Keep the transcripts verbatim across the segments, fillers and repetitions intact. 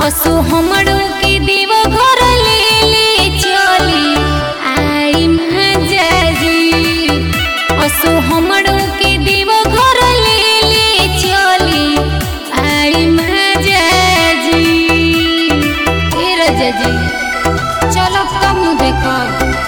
असो हमरो के देव घर ले ले चली आई महाजाजी। असो हमरो के देव घर ले ले चली आई महाजाजी। ए राजाजी चलो कम देखो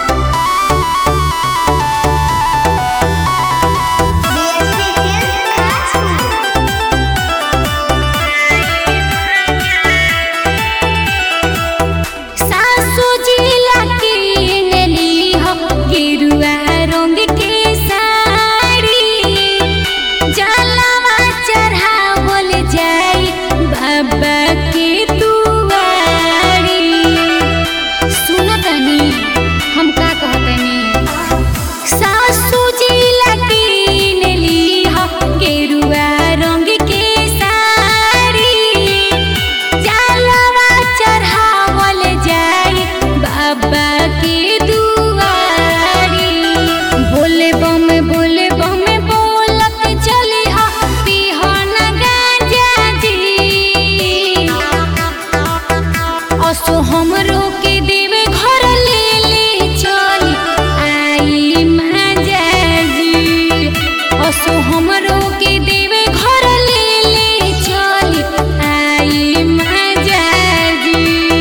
हमरो के देवे घर ले ले चली आई महाजाजी। असो हमरो के देवे घर ले ले चली आई महाजाजी।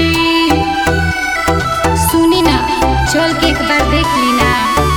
सुनी ना चल के एक बार देख ली ना।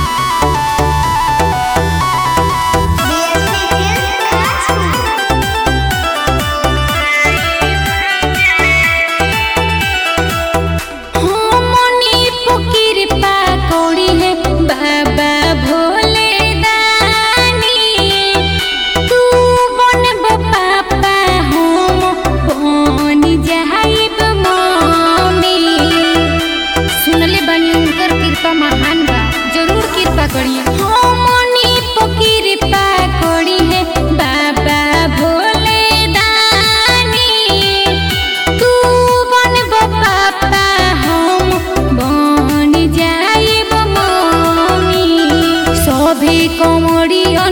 महान बा जरूर कृपा करिए हमनी पर कृपा करी है बाबा भोले दानी। तू बन पापा हम बन जाइब मम्मी। सभी कमरिया